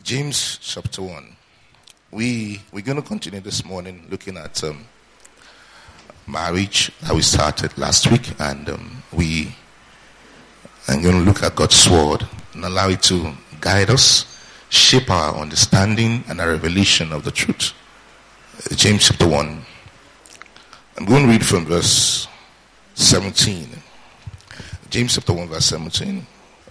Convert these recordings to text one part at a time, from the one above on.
James chapter 1. We're going to continue this morning looking at marriage that we started last week, and we are going to look at God's word and allow it to guide us, shape our understanding and our revelation of the truth. James chapter 1. I'm going to read from verse 17. James chapter 1 verse 17.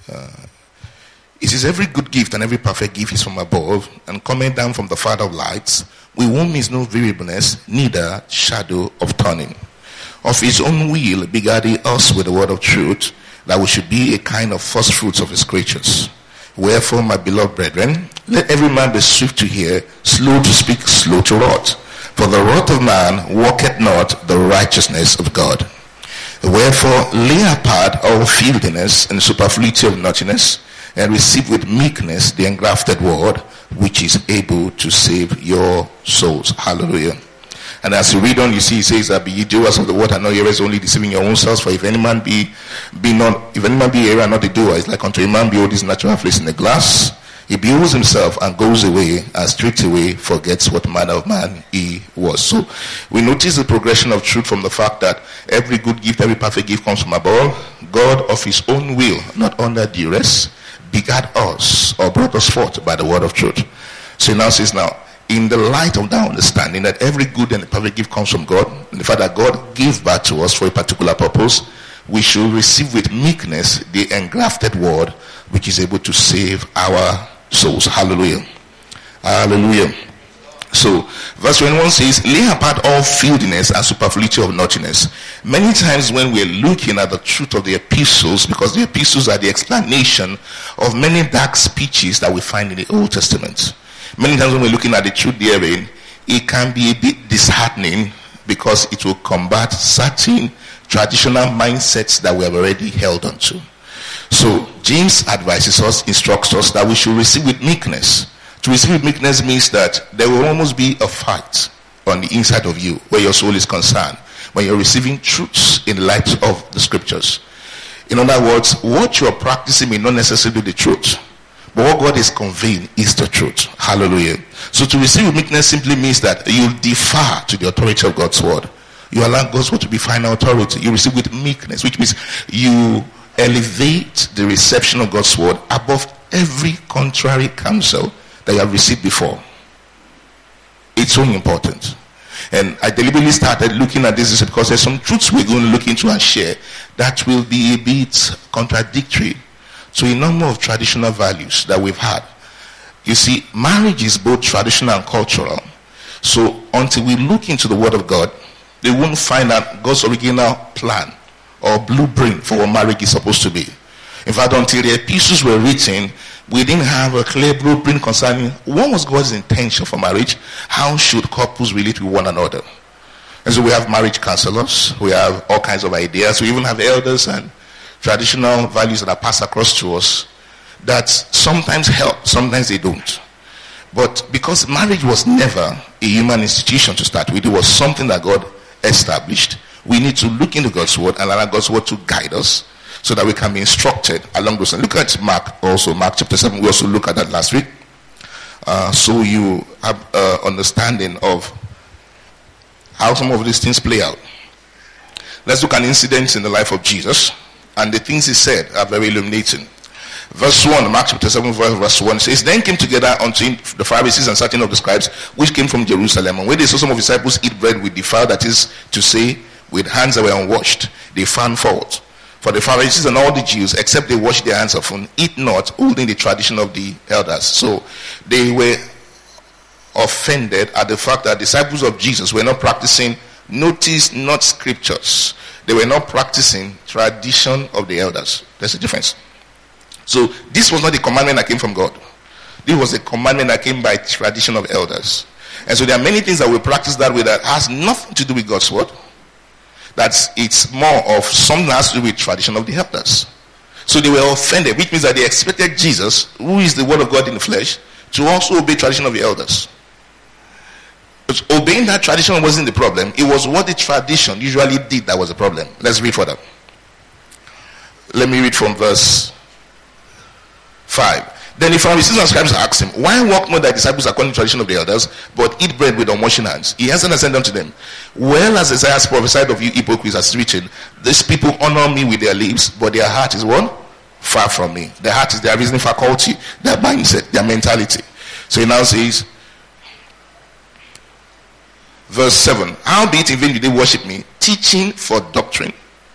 It says, every good gift and every perfect gift is from above and coming down from the Father of lights, with whom is no variableness, neither shadow of turning. Of his own will begat he us with the word of truth, that we should be a kind of first fruits of his creatures. Wherefore, my beloved brethren, let every man be swift to hear, slow to speak, slow to wrath. For the wrath of man worketh not the righteousness of God. Wherefore, lay apart all filthiness and superfluity of naughtiness, and receive with meekness the engrafted word, which is able to save your souls. Hallelujah. And as you read on, you see, it says that be ye doers of the word and not hearers, only deceiving your own selves. For if any man be a hearer and not a doer, it's like unto a man behold his natural face in the glass. He beholds himself and goes away, and straightway forgets what manner of man he was. So we notice the progression of truth from the fact that every good gift, every perfect gift comes from above. God of his own will, not under duress, begat us or brought us forth by the word of truth. So he now says, now, in the light of that understanding that every good and perfect gift comes from God, and the fact that God gave back to us for a particular purpose, we should receive with meekness the engrafted word, which is able to save our souls. Hallelujah. Hallelujah. So, verse 21 says, lay apart all filthiness and superfluity of naughtiness. Many times when we're looking at the truth of the epistles, because the epistles are the explanation of many dark speeches that we find in the Old Testament. Many times when we're looking at the truth therein, it can be a bit disheartening because it will combat certain traditional mindsets that we have already held on to. So, James advises us, instructs us that we should receive with meekness. To receive with meekness means that there will almost be a fight on the inside of you where your soul is concerned, when you're receiving truths in light of the scriptures. In other words, what you're practicing may not necessarily be the truth, but what God is conveying is the truth. Hallelujah. So to receive with meekness simply means that you defer to the authority of God's word. You allow God's word to be final authority. You receive with meekness, which means you elevate the reception of God's word above every contrary counsel that you have received before. It's so important. And I deliberately started looking at this because there's some truths we're going to look into and share that will be a bit contradictory to a number of traditional values that we've had. You see, marriage is both traditional and cultural. So until we look into the word of God, they won't find out God's original plan or blueprint for what marriage is supposed to be. In fact, until the epistles were written, we didn't have a clear blueprint concerning what was God's intention for marriage. How should couples relate with one another? And so we have marriage counselors. We have all kinds of ideas. We even have elders and traditional values that are passed across to us that sometimes help, sometimes they don't. But because marriage was never a human institution to start with, it was something that God established. We need to look into God's word and allow God's word to guide us so that we can be instructed along those. And look at Mark also, Mark chapter 7. We also looked at that last week. So you have understanding of how some of these things play out. Let's look at incidents in the life of Jesus. And the things he said are very illuminating. Verse 1, Mark chapter 7, verse 1 says, then came together unto him the Pharisees and certain of the scribes, which came from Jerusalem. And when they saw some of his disciples eat bread with defiled, that is to say, with hands that were unwashed, they found fault. For the Pharisees and all the Jews, except they wash their hands often, eat not, holding the tradition of the elders. So they were offended at the fact that disciples of Jesus were not practicing, notice, not scriptures. They were not practicing tradition of the elders. There's a difference. So this was not the commandment that came from God. This was a commandment that came by tradition of elders. And so there are many things that we practice that way that has nothing to do with God's word. It's more of something that has to do with tradition of the elders. So they were offended, which means that they expected Jesus, who is the word of God in the flesh, to also obey tradition of the elders. But obeying that tradition wasn't the problem. It was what the tradition usually did that was the problem. Let's read further. Let me read from verse 5. Then the Pharisees and scribes asked him, why walk not thy disciples according to the tradition of the elders, but eat bread with unwashed hands? He answered and said unto them, well as Isaiah prophesied of you hypocrites, as written, these people honor me with their lips, but their heart is what? Far from me. Their heart is their reasoning faculty, their mindset, their mentality. So he now says, verse 7, howbeit in vain do they worship me, teaching for doctrine,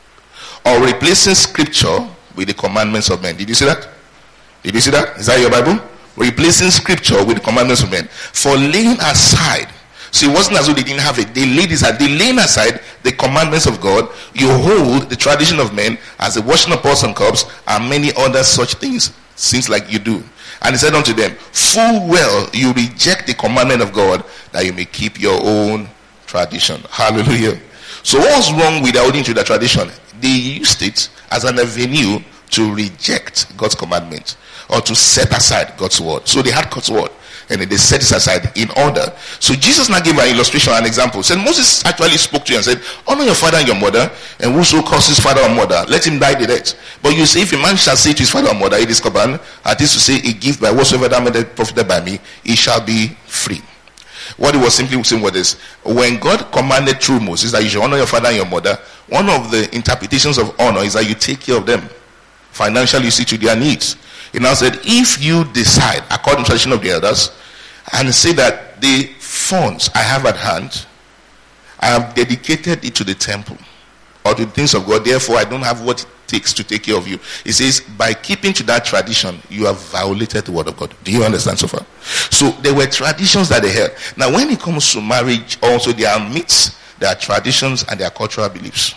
or replacing scripture with the commandments of men. Did you see that? Did you see that? Is that your Bible? Replacing scripture with the commandments of men. For laying aside. So it wasn't as though they didn't have it. They laid aside. They laying aside the commandments of God. You hold the tradition of men as the washing of pots and cups and many other such things. Seems like you do. And he said unto them, full well you reject the commandment of God, that you may keep your own tradition. Hallelujah. So what's wrong with holding to the tradition? They used it as an avenue to reject God's commandment, or to set aside God's word. So they had God's word, and then they set it aside in order. So Jesus now gave an illustration, an example. Said Moses actually spoke to you and said, honor your father and your mother, and whoso curses father or mother, let him die the death. But you say, if a man shall say to his father or mother, it is command, at least to say, a gift by whatsoever that may profited by me, he shall be free. What he was simply saying was this: when God commanded through Moses that you should honor your father and your mother, one of the interpretations of honor is that you take care of them financially, you see to their needs. He now said, if you decide according to the tradition of the elders and say that the funds I have at hand, I have dedicated it to the temple or to the things of God, therefore I don't have what it takes to take care of you. He says, by keeping to that tradition, you have violated the word of God. Do you understand so far? So there were traditions that they held. Now when it comes to marriage, also there are myths, there are traditions, and there are cultural beliefs.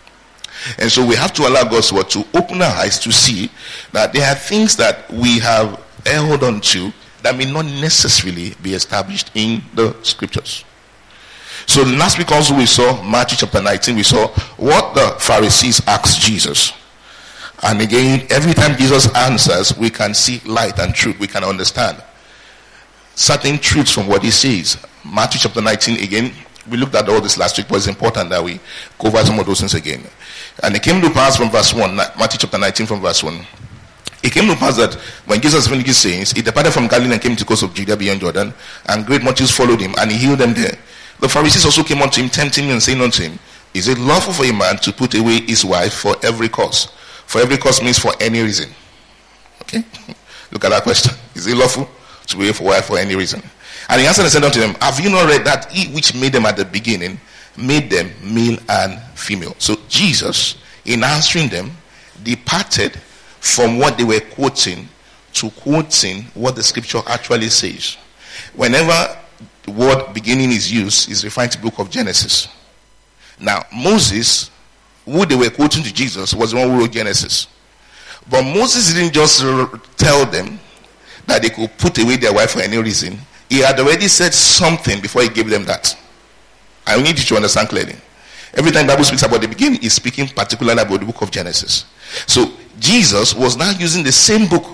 And so we have to allow God's word to open our eyes to see that there are things that we have held on to that may not necessarily be established in the scriptures. So last week also we saw Matthew chapter 19. We saw what the Pharisees asked Jesus. And again, every time Jesus answers, we can see light and truth. We can understand certain truths from what he says. Matthew chapter 19 again. We looked at all this last week, but it's important that we cover some of those things again. And it came to pass from verse 1, Matthew chapter 19 from verse 1. It came to pass that when Jesus finished his sayings, he departed from Galilee and came to the coast of Judea beyond Jordan, and great multitudes followed him, and he healed them there. The Pharisees also came unto him, tempting him and saying unto him, is it lawful for a man to put away his wife for every cause? For every cause means for any reason. Okay? Look at that question. Is it lawful to put away for wife for any reason? And he answered and said unto them, have you not read that he which made them at the beginning made them male and female? So Jesus, in answering them, departed from what they were quoting to quoting what the scripture actually says. Whenever the word beginning is used, is referring to the book of Genesis. Now, Moses, who they were quoting to Jesus, was the one who wrote Genesis. But Moses didn't just tell them that they could put away their wife for any reason. He had already said something before he gave them that. I need you to understand clearly. Every time the Bible speaks about the beginning, it's speaking particularly about the book of Genesis. So Jesus was now using the same book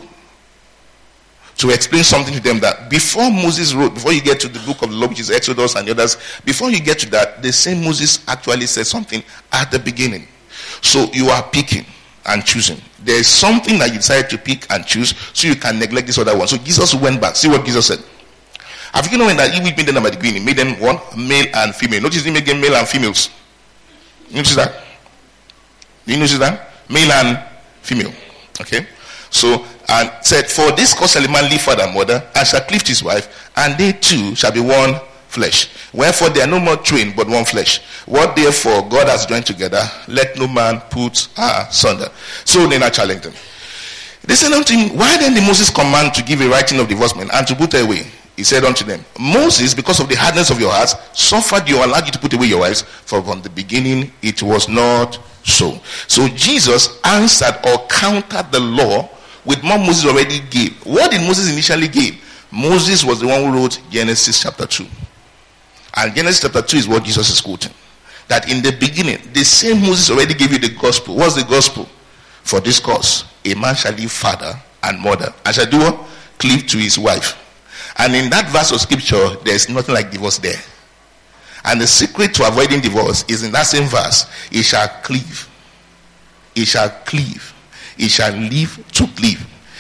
to explain something to them that before Moses wrote, before you get to the book of the law, which is Exodus and the others, before you get to that, the same Moses actually said something at the beginning. So you are picking and choosing. There is something that you decided to pick and choose, so you can neglect this other one. So Jesus went back. See what Jesus said. Have you known that he made them at the beginning? Made them one, male and female. Notice he made them male and females. You notice that? Do you notice that? Male and female. Okay? So, and said, for this cause shall a man leave father and mother, and shall cleave to his wife, and they two shall be one flesh. Wherefore they are no more twain, but one flesh. What therefore God has joined together, let no man put asunder. So they now challenged them. They said unto him, why then did Moses command to give a writing of divorcement and to put her away? He said unto them, Moses, because of the hardness of your hearts, suffered you, allowed you to put away your wives, for from the beginning it was not so. So Jesus answered or countered the law with what Moses already gave. What did Moses initially give? Moses was the one who wrote Genesis chapter 2. And Genesis chapter 2 is what Jesus is quoting. That in the beginning, the same Moses already gave you the gospel. What's the gospel? For this cause, a man shall leave father and mother, and shall do what? Cleave to his wife. And in that verse of scripture, there is nothing like divorce there. And the secret to avoiding divorce is in that same verse. He shall cleave. He shall cleave. He shall live to cleave.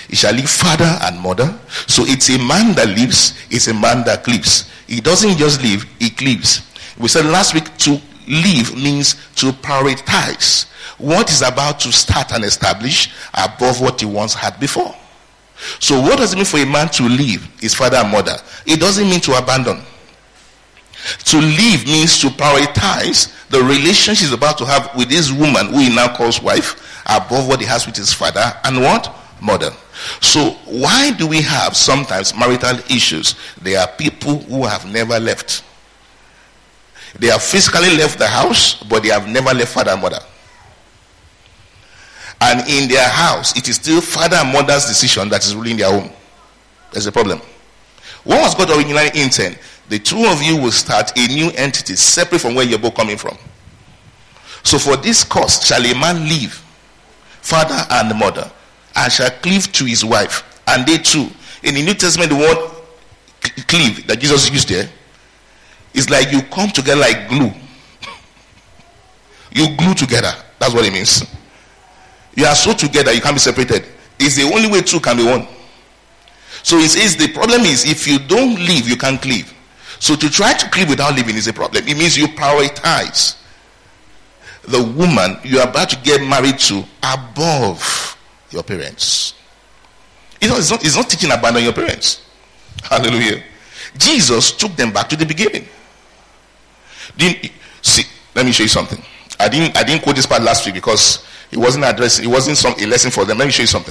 he shall leave father and mother. So it's a man that lives, it's a man that cleaves. He doesn't just live, he cleaves. We said last week to live means to prioritize what is about to start and establish above what he once had before. So what does it mean for a man to leave his father and mother? It doesn't mean to abandon. To leave means to prioritize the relationship he's about to have with this woman who he now calls wife above what he has with his father and what? Mother. So why do we have sometimes marital issues? There are people who have never left. They have physically left the house, but they have never left father and mother. And in their house, it is still father and mother's decision that is ruling their home. There's a problem. What was God originally intended? The two of you will start a new entity separate from where you're both coming from. So for this cause shall a man leave father and mother and shall cleave to his wife, and they two. In the New Testament, the word cleave that Jesus used there is like you come together like glue. You glue together. That's what it means. You are so together, you can't be separated. It's the only way two can be one. So it says the problem is if you don't leave, you can't cleave. So to try to cleave without leaving is a problem. It means you prioritize the woman you are about to get married to above your parents. It's not teaching abandon your parents. Hallelujah. Jesus took them back to the beginning. See, let me show you something. I didn't quote this part last week because it wasn't addressed. It wasn't a lesson for them. Let me show you something.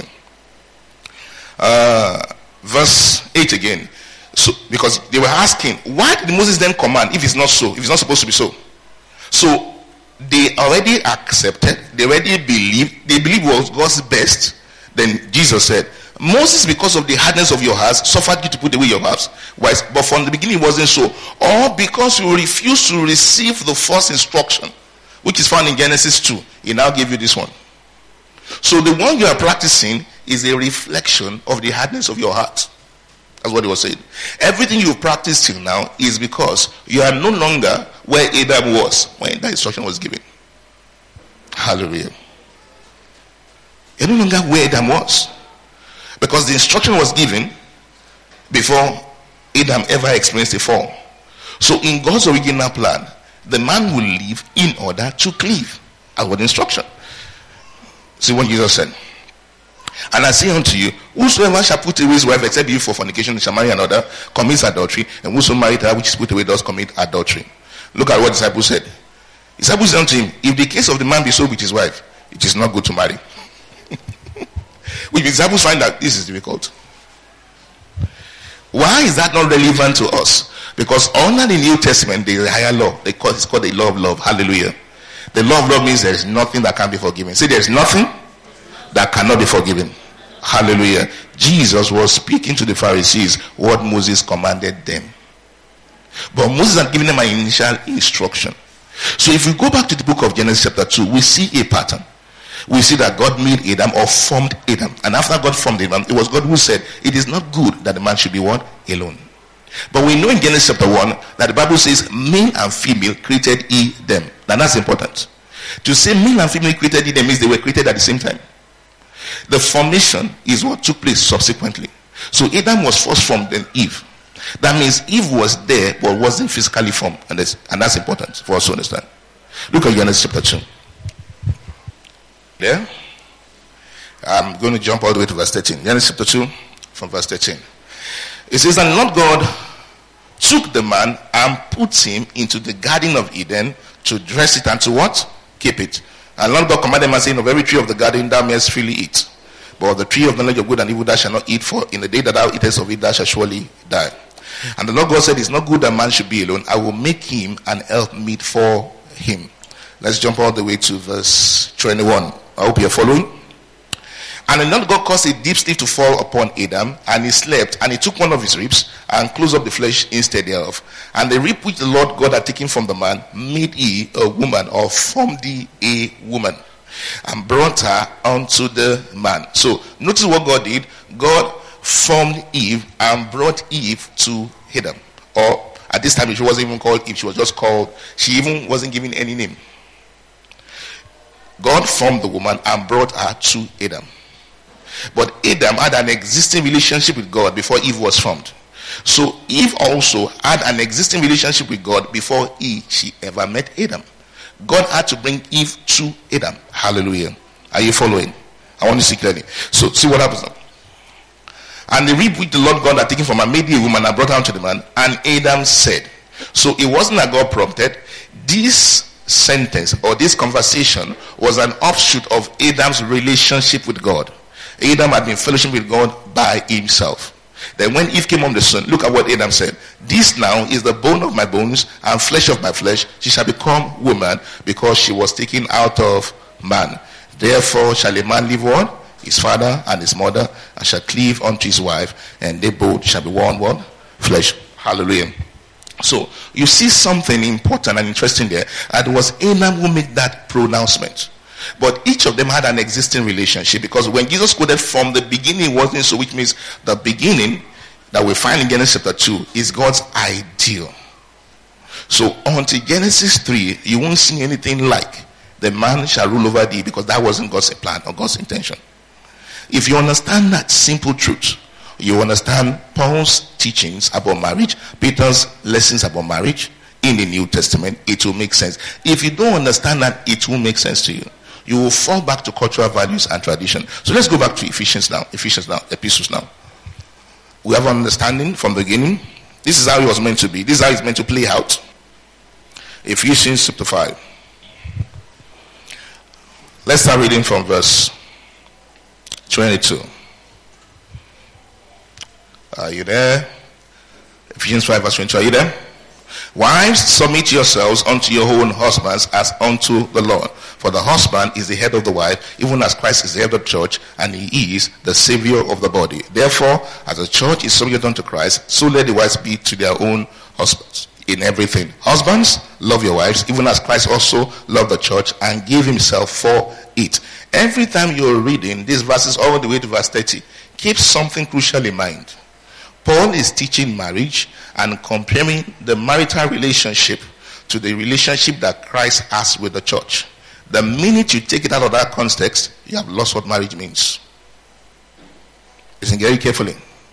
Verse 8 again. So, because they were asking, why did Moses then command if it's not so? If it's not supposed to be so? So they already accepted. They already believed. They believed was God's best. Then Jesus said, Moses, because of the hardness of your hearts, suffered you to put away your hearts. But from the beginning it wasn't so. Or because you refused to receive the first instruction, which is found in Genesis 2. He now gave you this one. So the one you are practicing is a reflection of the hardness of your heart. That's what he was saying. Everything you've practiced till now is because you are no longer where Adam was when that instruction was given. Hallelujah. You're no longer where Adam was. Because the instruction was given before Adam ever experienced a fall. So in God's original plan, the man will live in order to cleave. As what instruction. See what Jesus said. And I say unto you, whosoever shall put away his wife except you for fornication shall marry another, commits adultery, and whoso married her which is put away does commit adultery. Look at what the disciples said. The disciples said unto him, if the case of the man be so with his wife, it is not good to marry. Which the disciples find that this is difficult. Why is that not relevant to us? Because under the New Testament there is a higher law. It's called the law of love. Hallelujah. The law of love means there is nothing that can be forgiven. See, there is nothing that cannot be forgiven. Hallelujah. Jesus was speaking to the Pharisees what Moses commanded them. But Moses had given them an initial instruction. So if we go back to the book of Genesis chapter 2, we see a pattern. We see that God made Adam or formed Adam. And after God formed Adam, it was God who said, it is not good that the man should be what? Alone. But we know in Genesis chapter 1 that the Bible says male and female created he them. Now that's important. To say male and female created he them means they were created at the same time. The formation is what took place subsequently. So Adam was first formed, then Eve. That means Eve was there but wasn't physically formed. And that's important for us to understand. Look at Genesis chapter 2. There. I'm going to jump all the way to verse 13. Genesis chapter 2 from verse 13. It says, and Lord God took the man and put him into the garden of Eden to dress it and to what? Keep it. And Lord God commanded him and saying, of every tree of the garden thou mayest freely eat. But of the tree of the knowledge of good and evil thou shalt not eat, for in the day that thou eatest of it thou shalt surely die. And the Lord God said, it's not good that man should be alone. I will make him an helpmeet for him. Let's jump all the way to verse 21. I hope you're following. And the Lord God caused a deep sleep to fall upon Adam, and he slept, and he took one of his ribs and closed up the flesh instead thereof. And the rib which the Lord God had taken from the man made he a woman, or formed he a woman, and brought her unto the man. So notice what God did. God formed Eve and brought Eve to Adam. Or at this time she wasn't even called Eve, she was just called, she even wasn't given any name. God formed the woman and brought her to Adam. But Adam had an existing relationship with God before Eve was formed. So Eve also had an existing relationship with God before she ever met Adam. God had to bring Eve to Adam. Hallelujah. Are you following? I want to see clearly. So see what happens now. And the rib which the Lord God had taken from her made a woman and brought her unto the man. And Adam said. So it wasn't that God prompted. This sentence or this conversation was an offshoot of Adam's relationship with God. Adam had been fellowship with God by himself. Then when Eve came on the scene, look at what Adam said. This now is the bone of my bones and flesh of my flesh. She shall become woman because she was taken out of man. Therefore shall a man leave what? His father and his mother, and shall cleave unto his wife, and they both shall be one what? Flesh. Hallelujah. So you see something important and interesting there. And it was Adam who made that pronouncement. But each of them had an existing relationship, because when Jesus quoted from the beginning wasn't so, which means the beginning that we find in Genesis chapter 2 is God's ideal. So until Genesis 3, you won't see anything like the man shall rule over thee, because that wasn't God's plan or God's intention. If you understand that simple truth, you understand Paul's teachings about marriage, Peter's lessons about marriage in the New Testament, it will make sense. If you don't understand that, it won't make sense to you. You will fall back to cultural values and tradition. So let's go back to Epistles now. We have an understanding from the beginning. This is how it was meant to be. This is how it's meant to play out. Ephesians chapter 5. Let's start reading from verse 22. Are you there? Ephesians 5 verse 22. Are you there? Wives, submit yourselves unto your own husbands as unto the Lord. For the husband is the head of the wife, even as Christ is the head of the church, and he is the Savior of the body. Therefore, as the church is subject unto Christ, so let the wives be to their own husbands in everything. Husbands, love your wives, even as Christ also loved the church and gave himself for it. Every time you're reading these verses all the way to verse 30, keep something crucial in mind. Paul is teaching marriage and comparing the marital relationship to the relationship that Christ has with the church. The minute you take it out of that context, you have lost what marriage means. Listen very carefully.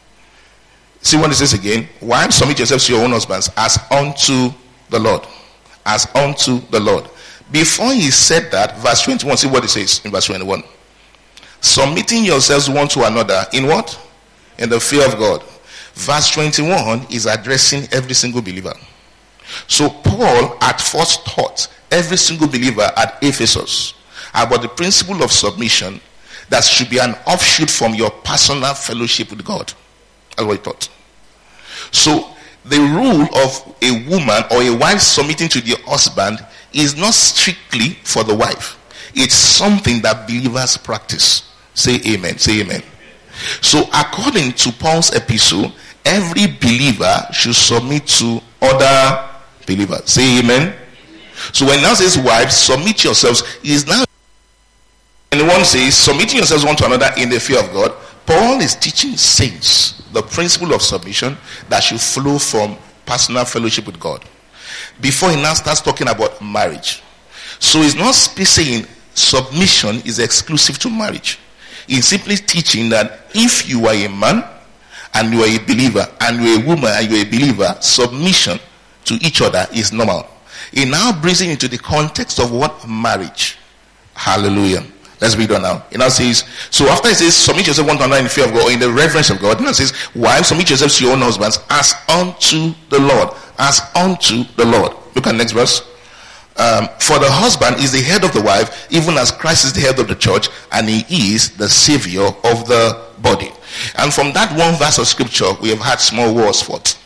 See what it says again. Wives, submit yourselves to your own husbands as unto the Lord. As unto the Lord. Before he said that, verse 21, see what it says in verse 21. Submitting yourselves one to another in what? In the fear of God. Verse 21 is addressing every single believer. So Paul at first taught every single believer at Ephesus about the principle of submission that should be an offshoot from your personal fellowship with God. That's what he taught. So the rule of a woman or a wife submitting to the husband is not strictly for the wife. It's something that believers practice. Say amen. Say amen. So according to Paul's epistle, every believer should submit to other believers. Say amen. So when it now says wives, submit yourselves, is now when one says submitting yourselves one to another in the fear of God, Paul is teaching saints the principle of submission that should flow from personal fellowship with God. Before he now starts talking about marriage. So he's not saying submission is exclusive to marriage. He's simply teaching that if you are a man and you are a believer, and you are a woman and you are a believer, submission to each other is normal. He now brings it into the context of what? Marriage. Hallelujah. Let's read on now. He now says, so after he says, submit yourself one to another in the fear of God or in the reverence of God, he now says, wives, submit yourselves to your own husbands as unto the Lord. As unto the Lord. Look at the next verse. For the husband is the head of the wife, even as Christ is the head of the church, and he is the Savior of the body. And from that one verse of scripture, we have had small wars fought.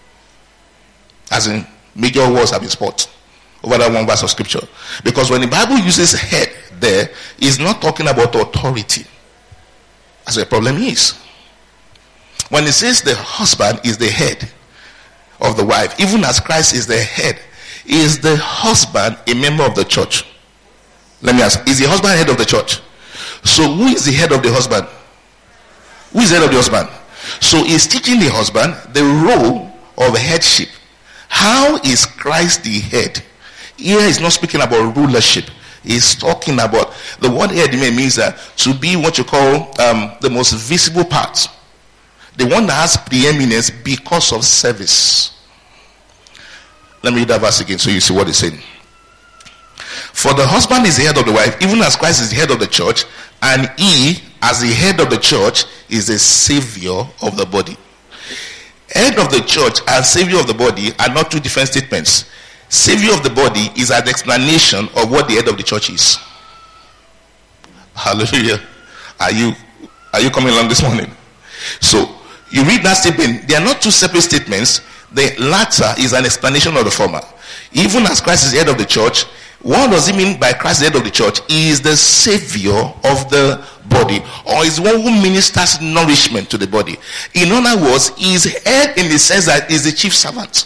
As in, major wars have been fought over that one verse of scripture. Because when the Bible uses head there, it's not talking about authority. As the problem is. When it says the husband is the head of the wife, even as Christ is the head, is the husband a member of the church? Let me ask, is the husband head of the church? So who is the head of the husband? Who is the head of the husband? So he's teaching the husband the role of headship. How is Christ the head? Here he's not speaking about rulership. He's talking about the word head means that to be what you call the most visible part, the one that has preeminence because of service. Let me read that verse again so you see what he's saying. For the husband is the head of the wife, even as Christ is the head of the church, and he, as the head of the church, is the savior of the body. Head of the church and savior of the body are not two different statements. Savior of the body is an explanation of what the head of the church is. Hallelujah. Are you coming along this morning? So you read that statement. They are not two separate statements. The latter is an explanation of the former. Even as Christ is the head of the church, what does it mean by Christ the head of the church? He is the savior of the body, or is one who ministers nourishment to the body. In other words, he is head in the sense that he is the chief servant.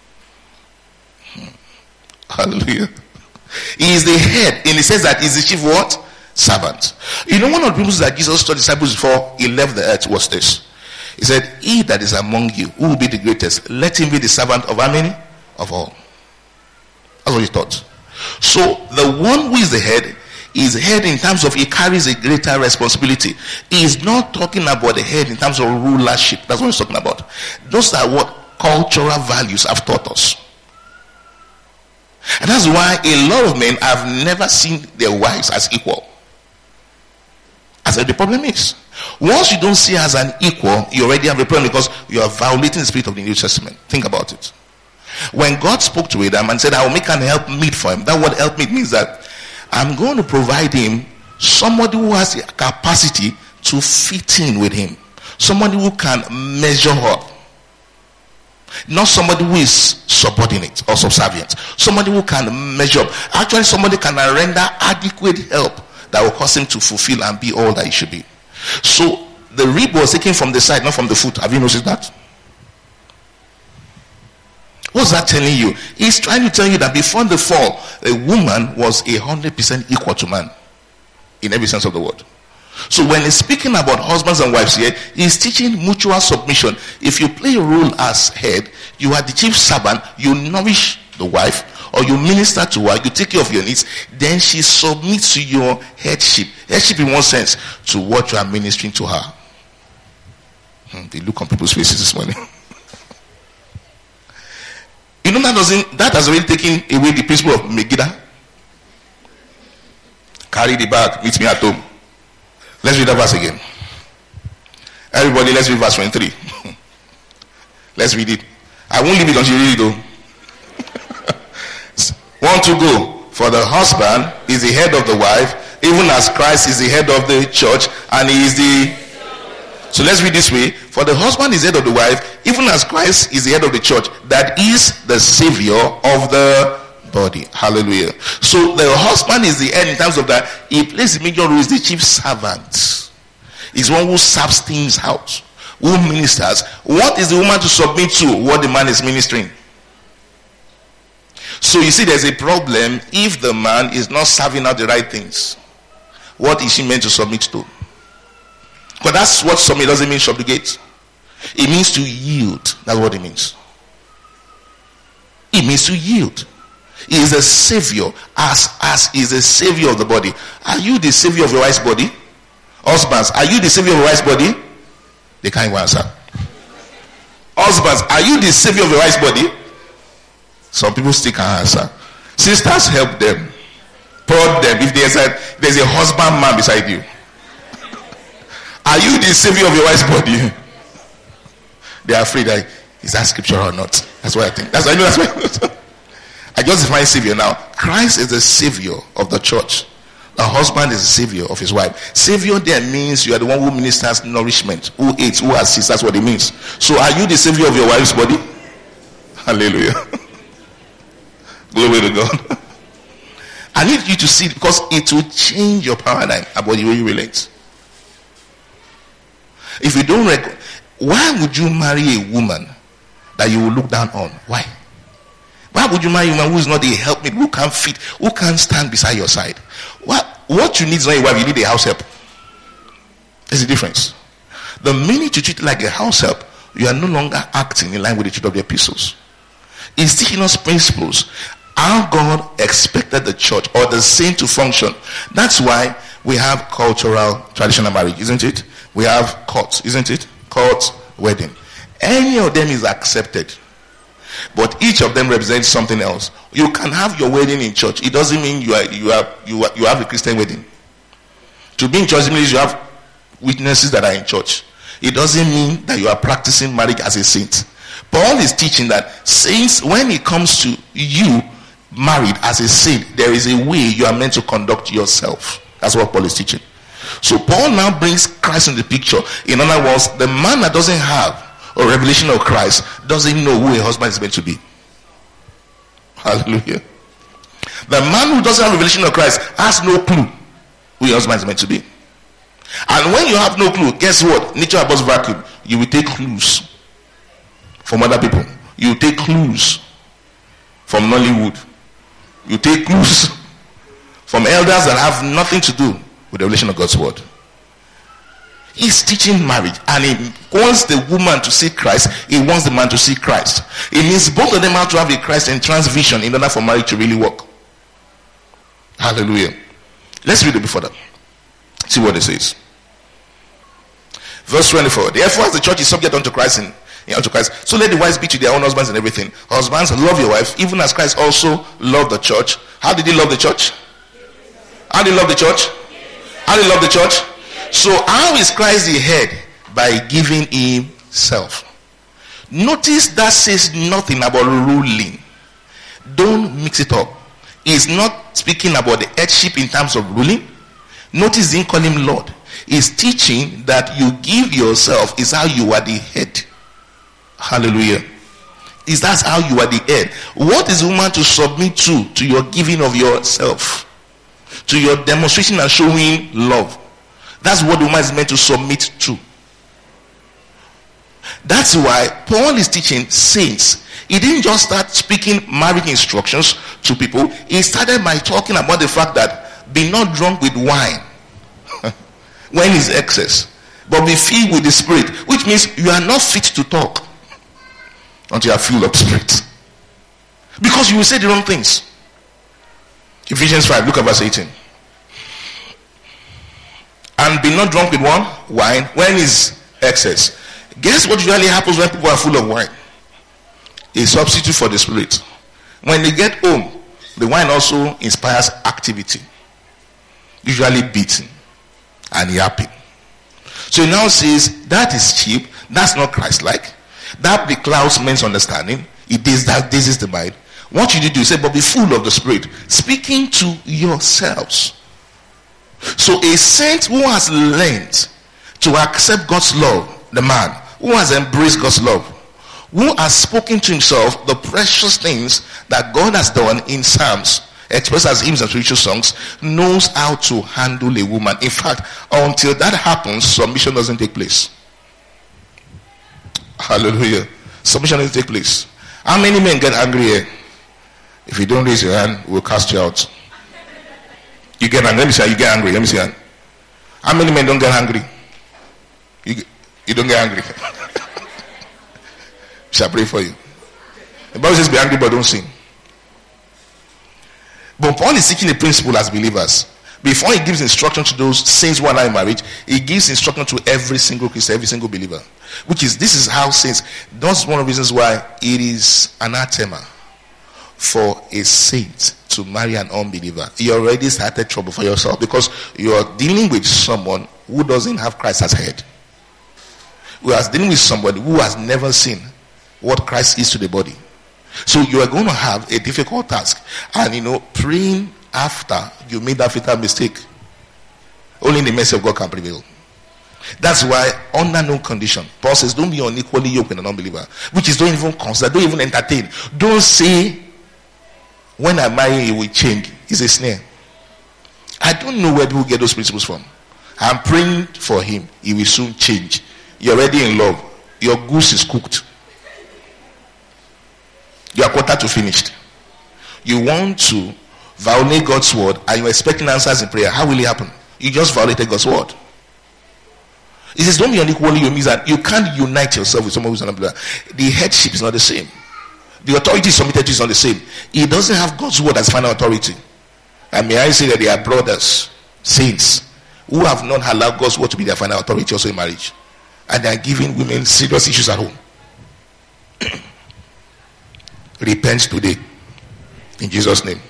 Hallelujah. He is the head in the sense that he is the chief what? Servant. You know, one of the principles that Jesus taught disciples before he left the earth was this. He said, he that is among you, who will be the greatest, let him be the servant of how many? Of all. That's what he taught. So the one who is the head is head in terms of he carries a greater responsibility. He is not talking about the head in terms of rulership. That's what he's talking about. Those are what cultural values have taught us. And that's why a lot of men have never seen their wives as equal. As the problem is, once you don't see her as an equal, you already have a problem because you are violating the spirit of the New Testament. Think about it. When God spoke to Adam and said, I will make an help meet for him. That word help meet means that I'm going to provide him somebody who has the capacity to fit in with him. Somebody who can measure up. Not somebody who is subordinate or subservient. Somebody who can measure up. Actually, somebody can render adequate help that will cause him to fulfill and be all that he should be. So the rib was taken from the side, not from the foot. Have you noticed that? What's that telling you? He's trying to tell you that before the fall, a woman was 100% equal to man. In every sense of the word. So when he's speaking about husbands and wives here, he's teaching mutual submission. If you play a role as head, you are the chief servant, you nourish the wife, or you minister to her, you take care of your needs, then she submits to your headship. Headship in one sense, to what you are ministering to her. They look on people's faces this morning. You know that has already taken away the principle of Megiddo. Carry the bag, meet me at home. Let's read that verse again. Everybody, let's read verse 23. Let's read it. I won't leave it until you read it though. 1, 2, go. For the husband is the head of the wife, even as Christ is the head of the church, and he is the... So let's read this way. For the husband is the head of the wife, even as Christ is the head of the church, that is the savior of the body. Hallelujah. So the husband is the head in terms of that he plays the major role, is the chief servant. He's one who serves things out, who ministers. What is the woman to submit to? What the man is ministering. So you see, there's a problem if the man is not serving out the right things. What is she meant to submit to? But that's what submit doesn't mean subjugate. It means to yield. That's what it means. It means to yield. He is a savior, as is the savior of the body. Are you the savior of your wife's body? Husbands, are you the savior of your wife's body? They can't even answer. Husbands, are you the savior of your wife's body? Some people still can't answer. Sisters, help them. Prod them. If there's a husband man beside you. Are you the savior of your wife's body? They are afraid that is that scripture or not. That's what I think. That's what I just define savior now. Christ is the savior of the church. The husband is the savior of his wife. Savior there means you are the one who ministers nourishment, who eats, who assists. That's what it means. So are you the savior of your wife's body? Hallelujah. Glory to God. I need you to see it because it will change your paradigm about the way you relate. If you don't why would you marry a woman that you will look down on? Why? Why would you marry a woman who is not a helpmate, who can't fit, who can't stand beside your side? What you need is not a wife, you need a house help. There's a difference. The minute you treat it like a house help, you are no longer acting in line with the truth of the epistles. It's teaching us principles. how God expected the church or the saint to function. That's why we have cultural traditional marriage, isn't it? We have courts, isn't it? Court, wedding. Any of them is accepted, but each of them represents something else. You can have your wedding in church. It doesn't mean you have a Christian wedding. To be in church means you have witnesses that are in church. It doesn't mean that you are practicing marriage as a saint. Paul is teaching that saints, when it comes to you married as a saint, there is a way you are meant to conduct yourself. That's what Paul is teaching. So Paul now brings Christ in the picture. In other words, the man that doesn't have a revelation of Christ doesn't know who a husband is meant to be. Hallelujah. The man who doesn't have a revelation of Christ has no clue who your husband is meant to be. And when you have no clue, guess what? Nature abhors vacuum. You will take clues from other people. You will take clues from Nollywood. You take clues from elders that have nothing to do with the revelation of God's word. He's teaching marriage, and he wants the woman to see Christ. He wants the man to see Christ. It means both of them have to have a Christ entrance vision in order for marriage to really work. Hallelujah. Let's read it before that. See what it says. Verse 24. Therefore, as the church is subject unto Christ unto Christ, so let the wives be to their own husbands in everything. Husbands, love your wife, even as Christ also loved the church. How did he love the church? How did he love the church? How did he love the church? So how is Christ the head? By giving himself. Notice that says nothing about ruling. Don't mix it up. He's not speaking about the headship in terms of ruling. Notice he didn't call him Lord. He's teaching that you give yourself is how you are the head. Hallelujah. That's how you are the head. What is a woman to submit to your giving of yourself? To your demonstration and showing love. That's what the woman is meant to submit to. That's why Paul is teaching saints. He didn't just start speaking marriage instructions to people. He started by talking about the fact that be not drunk with wine when it's excess, but be filled with the Spirit, which means you are not fit to talk until you are filled of the Spirit, because you will say the wrong things. Ephesians 5, look at verse 18. And be not drunk with wine when is excess. Guess what usually happens when people are full of wine? A substitute for the Spirit. When they get home, the wine also inspires activity, usually beating and yapping. So he now says that is cheap, that's not Christ-like, that beclouds men's understanding, this is the mind. What should you do? He said, but be full of the Spirit, speaking to yourselves. So a saint who has learned to accept God's love, the man who has embraced God's love, who has spoken to himself the precious things that God has done in Psalms, expressed as hymns and spiritual songs, knows how to handle a woman. In fact, until that happens, submission doesn't take place. Hallelujah. Submission doesn't take place. How many men get angry here? If you don't raise your hand, we'll cast you out. You get angry. Let me see how you get angry. Let me see. How many men don't get angry? You don't get angry. Shall I pray for you? The Bible says be angry but don't sin. But Paul is teaching a principle as believers. Before he gives instruction to those saints who are not in marriage, he gives instruction to every single Christian, every single believer. This is how saints, that's one of the reasons why it is anathema for a saint to marry an unbeliever. You already started trouble for yourself, because you are dealing with someone who doesn't have Christ as head. We are dealing with somebody who has never seen what Christ is to the body. So you are going to have a difficult task. And praying after you made that fatal mistake, only in the mercy of God can prevail. That's why under no condition, Paul says, don't be unequally yoked with an unbeliever. Which is don't even consider, don't even entertain. Don't say, when I marry he will change. It's a snare. I don't know where people get those principles from. I'm praying for him. He will soon change. You're already in love. Your goose is cooked. You are quarter to finished. You want to violate God's word and you're expecting answers in prayer. How will it happen? You just violated God's word. It says don't be unequally. It means that you can't unite yourself with someone who's an unbeliever. The headship is not the same. The authority submitted to is not the same. He doesn't have God's word as final authority. And may I say that they are brothers, saints, who have not allowed God's word to be their final authority also in marriage. And they are giving women serious issues at home. Repent today. In Jesus' name.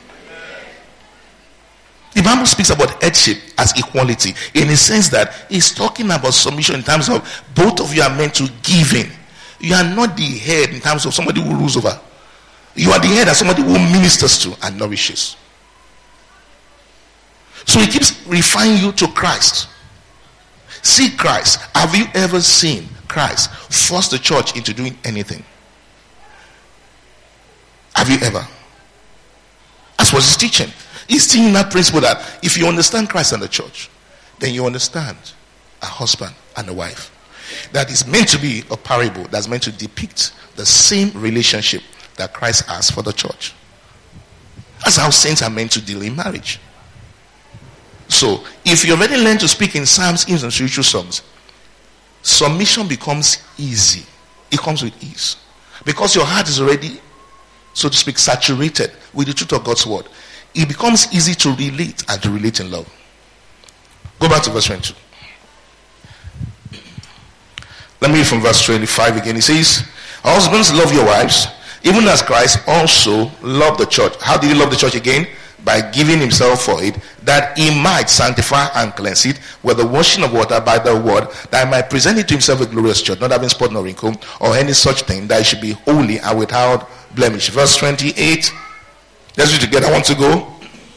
The Bible speaks about headship as equality, in the sense that it's talking about submission in terms of both of you are meant to give in. You are not the head in terms of somebody who rules over. You are the head as somebody who ministers to and nourishes. So he keeps referring you to Christ. See Christ. Have you ever seen Christ force the church into doing anything? Have you ever? That's what he's teaching. He's teaching that principle that if you understand Christ and the church, then you understand a husband and a wife. That is meant to be a parable that's meant to depict the same relationship that Christ has for the church. That's how saints are meant to deal in marriage. So, if you already learn to speak in psalms, hymns, and spiritual songs, submission becomes easy. It comes with ease. Because your heart is already, so to speak, saturated with the truth of God's word. It becomes easy to relate and to relate in love. Go back to verse 22. Let me read from verse 25 again. It says, husbands, love your wives, even as Christ also loved the church. How did he love the church again? By giving himself for it, that he might sanctify and cleanse it with the washing of water by the word, that he might present it to himself a glorious church, not having spot nor wrinkle or any such thing, that it should be holy and without blemish. Verse 28. Let's read together. I want to go.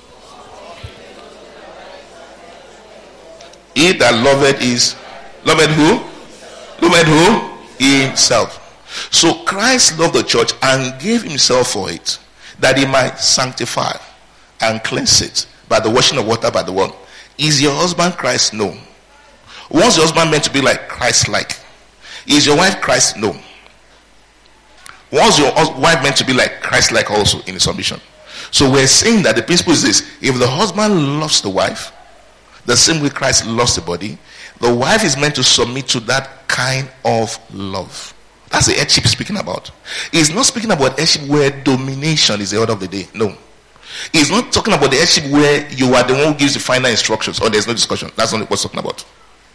He that loveth is, loveth who? Loveth who? Himself. So Christ loved the church and gave himself for it, that he might sanctify and cleanse it by the washing of water by the word. Is your husband Christ? No. Was your husband meant to be like Christ-like? Is your wife Christ? No. Was your wife meant to be like Christ-like also in his submission? So we're saying that the principle is this: if the husband loves the wife the same way Christ loves the body, the wife is meant to submit to that kind of love. That's the headship speaking about. He's not speaking about headship where domination is the order of the day. No. He's not talking about the headship where you are the one who gives the final instructions or there's no discussion. That's not what he's talking about.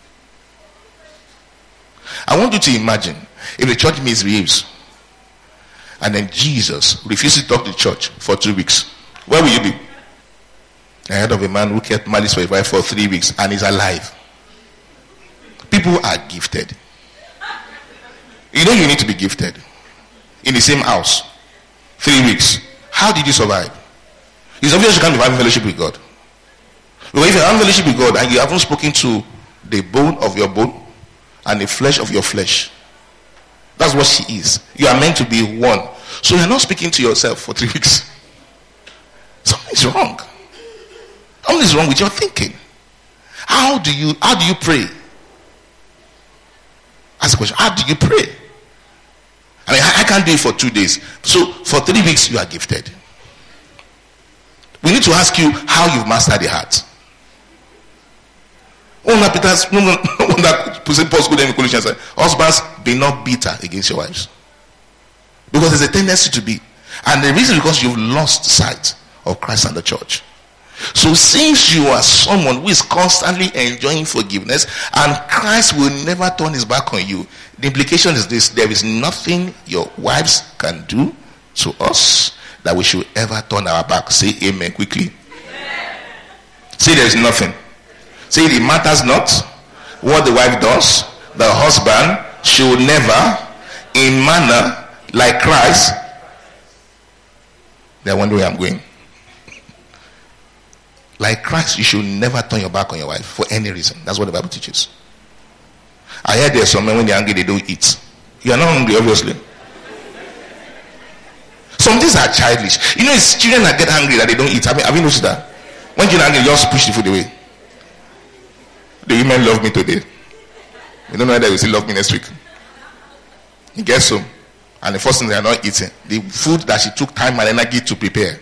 I want you to imagine if the church misbehaves and then Jesus refuses to talk to the church for 2 weeks. Where will you be? Ahead of a man who kept malice for his wife for 3 weeks and is alive. People are gifted. You know you need to be gifted. In the same house. 3 weeks. How did you survive? It's obvious you can't be having fellowship with God. But if you have fellowship with God and you haven't spoken to the bone of your bone and the flesh of your flesh, that's what she is. You are meant to be one. So you're not speaking to yourself for 3 weeks. Something's wrong. Something's wrong with your thinking. How do you pray? Ask the question. How do you pray? I mean, I can't do it for 2 days. So for 3 weeks you are gifted. We need to ask you how you've mastered the heart. Husbands, be not bitter against your wives. Because there's a tendency to be. And the reason is because you've lost sight of Christ and the church. So since you are someone who is constantly enjoying forgiveness and Christ will never turn his back on you, the implication is this: there is nothing your wives can do to us that we should ever turn our back. Say amen quickly. Amen. Say there is nothing. Say it matters not what the wife does. The husband should never, in manner like Christ. They wonder where I'm going. Like Christ, you should never turn your back on your wife for any reason. That's what the Bible teaches. I heard there's some men when they're angry they don't eat. You are not hungry, obviously. Some things are childish. You know, it's children that get angry that they don't eat. Have you noticed that? When you're angry, you just push the food away. The women love me today. You don't know whether they will still love me next week. You get some, and the first thing they are not eating, the food that she took time and energy to prepare.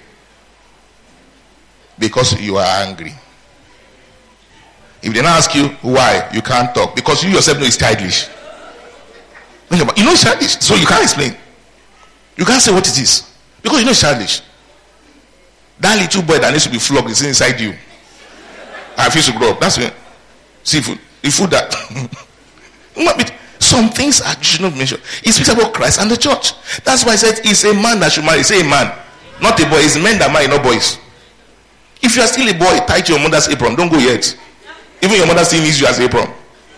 Because you are angry. If they don't ask you why, you can't talk. Because you yourself know it's childish. You know it's childish, so you can't explain. You can't say what it is. Because you know it's childish. That little boy that needs to be flogged is inside you. I refuse to grow up. That's it. See, the food that some things are should not mention. It speaks about Christ and the church. That's why I said it's a man that should marry. Say a man, not a boy. It's men that marry, not boys. If you are still a boy, tie to your mother's apron. Don't go yet. Even your mother still needs you as an apron.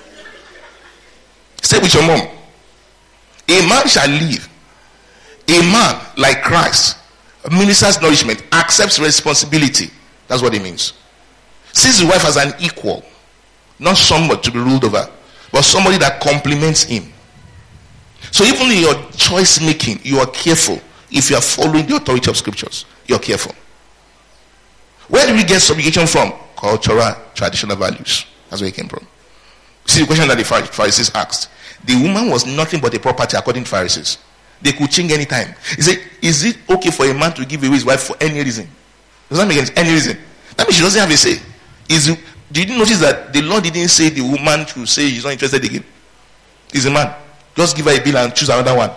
Stay with your mom. A man shall live. A man like Christ ministers nourishment, accepts responsibility. That's what it means. Sees his wife as an equal, not someone to be ruled over, but somebody that complements him. So even in your choice making, you are careful. If you are following the authority of scriptures, you are careful. Where do we get subjugation from? Cultural, traditional values. That's where it came from. See the question that the Pharisees asked. The woman was nothing but a property according to Pharisees. They could change any time. He said, is it okay for a man to give away his wife for any reason? Does that make any reason? That means she doesn't have a say. Did you notice that the Lord didn't say the woman should say she's not interested again? He's a man. Just give her a bill and choose another one.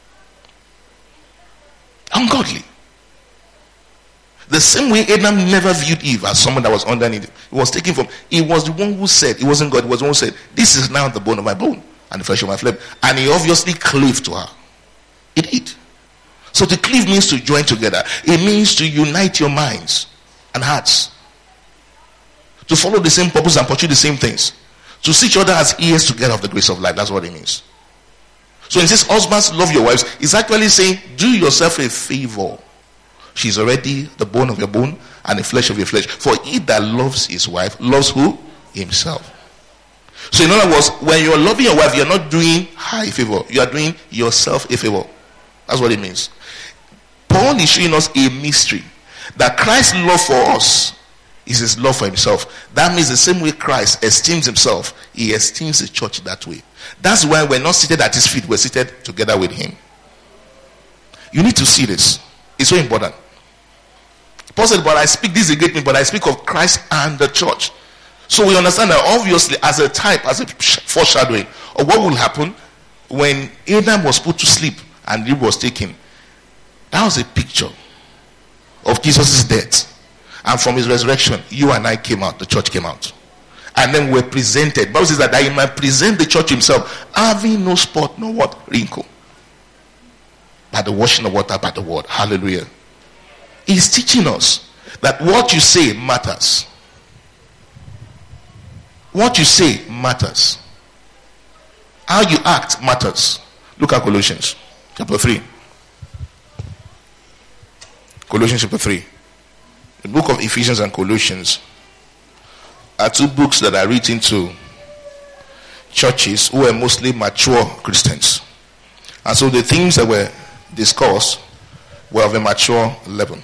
Ungodly. The same way Adam never viewed Eve as someone that was underneath. It was taken from. He was the one who said, it wasn't God, it was the one who said, this is now the bone of my bone and the flesh of my flesh. And he obviously cleaved to her. It did. So to cleave means to join together. It means to unite your minds and hearts. To follow the same purpose and pursue the same things. To see each other as heirs together of the grace of life. That's what it means. So it says, husbands, love your wives. It's actually saying, do yourself a favor. She's already the bone of your bone and the flesh of your flesh. For he that loves his wife loves who? Himself. So in other words, when you're loving your wife, you're not doing her a favor. You are doing yourself a favor. That's what it means. Paul is showing us a mystery. That Christ's love for us is his love for himself. That means the same way Christ esteems himself, he esteems the church that way. That's why we're not seated at his feet, we're seated together with him. You need to see this. It's so important. Paul said, but I speak, this is a great thing, but I speak of Christ and the church. So we understand that obviously as a type, as a foreshadowing of what will happen when Adam was put to sleep and Eve was taken. That was a picture of Jesus' death. And from his resurrection, you and I came out, the church came out. And then we're presented. Bible says that he might present the church himself, having no spot, no what? Wrinkle. By the washing of water, by the word. Hallelujah. He's teaching us that what you say matters. What you say matters. How you act matters. Look at Colossians chapter 3. Colossians chapter 3. The book of Ephesians and Colossians are two books that are written to churches who were mostly mature Christians. And so the themes that were discussed were of a mature level.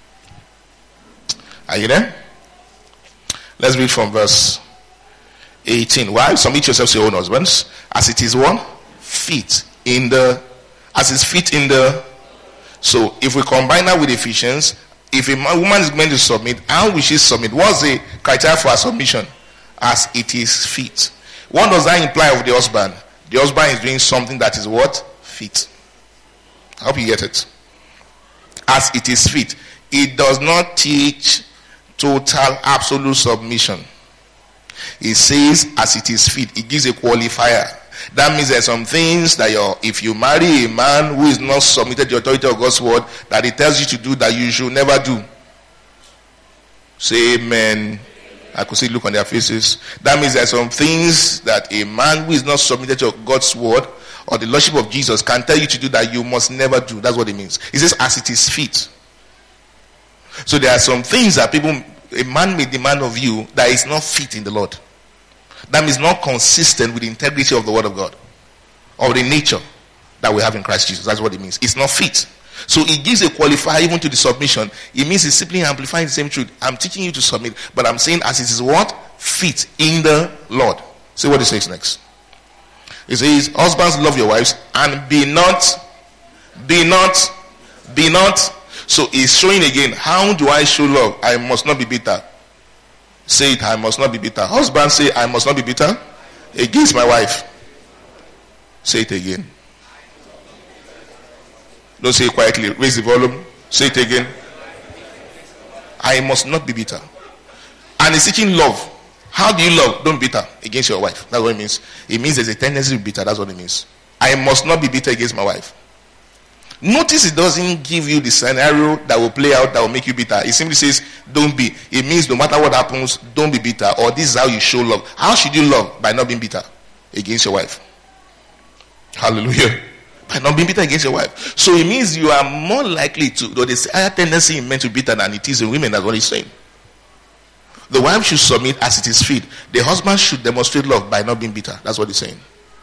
Are you there? Let's read from verse 18. Wives, submit yourselves to your own husbands, as it is one feet in the, as his feet in the. So if we combine that with Ephesians, if a woman is meant to submit, how will she submit? What's the criteria for her submission? As it is fit. What does that imply of the husband? The husband is doing something that is what? Fit. I hope you get it. As it is fit. It does not teach total absolute submission. It says as it is fit. It gives a qualifier. That means there are some things that if you marry a man who is not submitted to the authority of God's word, that he tells you to do that you should never do. Say amen. I could see look on their faces. That means there are some things that a man who is not submitted to God's word or the lordship of Jesus can tell you to do that you must never do. That's what it means. It says as it is fit. So there are some things that a man may demand of you that is not fit in the Lord. That means not consistent with the integrity of the word of God or the nature that we have in Christ Jesus. That's what it means. It's not fit. So it gives a qualifier even to the submission. It means it's simply amplifying the same truth. I'm teaching you to submit, but I'm saying as it is what? Fit in the Lord. See what it says next. It says, husbands, love your wives and be not. So it's showing again, how do I show love? I must not be bitter. Say it, I must not be bitter. Husband, say, I must not be bitter against my wife. Say it again. Don't say it quietly. Raise the volume. Say it again. I must not be bitter. And it's teaching love. How do you love? Don't be bitter against your wife. That's what it means. It means there's a tendency to be bitter. That's what it means. I must not be bitter against my wife. Notice it doesn't give you the scenario that will play out that will make you bitter. It simply says, don't be. It means no matter what happens, don't be bitter. Or this is how you show love. How should you love? By not being bitter against your wife. Hallelujah. By not being bitter against your wife. So it means you are more likely to, though there's a higher tendency in men to be bitter than it is in women. That's what he's saying. The wife should submit as it is fit. The husband should demonstrate love by not being bitter. That's what he's saying.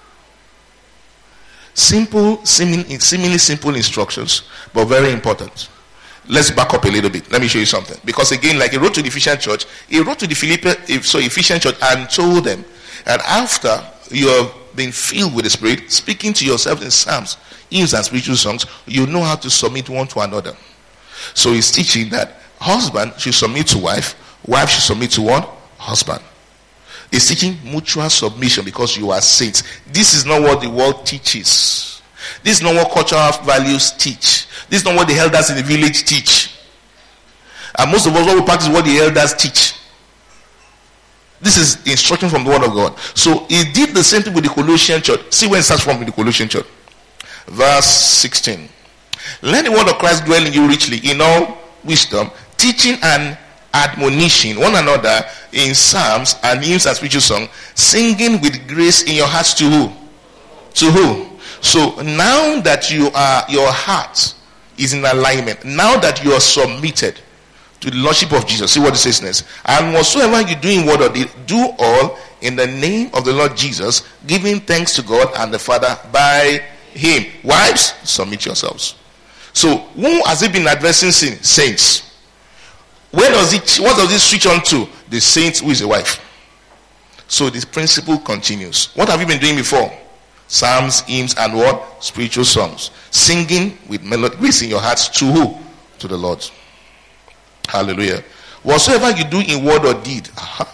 Simple, seemingly simple instructions, but very important. Let's back up a little bit. Let me show you something. Because again, like he wrote to the Ephesian church, he wrote to the Ephesian church and told them that after you have been filled with the Spirit, speaking to yourself in psalms, hymns, and spiritual songs, you know how to submit one to another. So he's teaching that husband should submit to wife, wife should submit to one husband. He's teaching mutual submission because you are saints. This is not what the world teaches. This is not what cultural values teach. This is not what the elders in the village teach. And most of us, what we practice what the elders teach. This is instruction from the word of God. So he did the same thing with the Colossian church. See where it starts from with the Colossian church. Verse 16. Let the word of Christ dwell in you richly in all wisdom, teaching and admonishing one another in psalms and hymns and spiritual songs, singing with grace in your hearts to who? To who? So now that your heart is in alignment, now that you are submitted to the Lordship of Jesus, see what it says next. And whatsoever you do in word or deed, do all in the name of the Lord Jesus, giving thanks to God and the Father by him. Wives, submit yourselves. So who has it been addressing? Saints. What does it switch on to? The saint who is a wife. So this principle continues. What have you been doing before? Psalms, hymns, and what? Spiritual songs. Singing with melody, grace in your hearts to who? To the Lord. Hallelujah. Whatsoever you do in word or deed.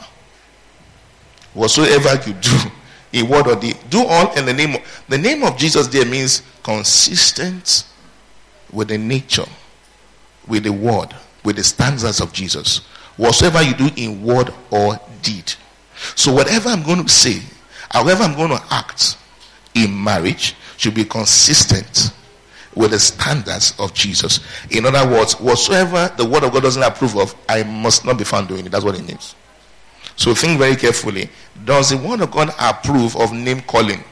Whatsoever you do in word or deed. Do all in the name of Jesus there means consistent with the nature, with the word, with the standards of Jesus. Whatsoever you do in word or deed. So whatever I'm going to say, however I'm going to act in marriage should be consistent with the standards of Jesus. In other words, whatsoever the word of God doesn't approve of, I must not be found doing it. That's what it means. So think very carefully. Does the word of God approve of name calling?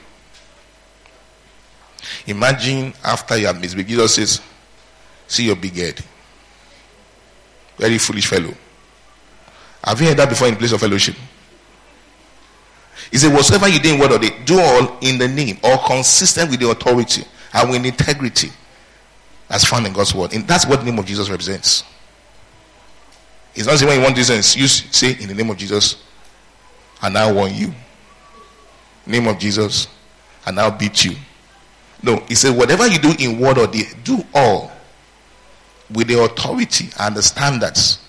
Imagine after you have misbehaved, Jesus says, see your big head. Very foolish fellow. Have you heard that before in place of fellowship? He said, whatsoever you do in word or deed, do all in the name or consistent with the authority and with integrity as found in God's word. And that's what the name of Jesus represents. It's not saying when you want this, you say in the name of Jesus, and I warn you. Name of Jesus, and I'll beat you. No, he said, whatever you do in word or deed, do all with the authority and the standards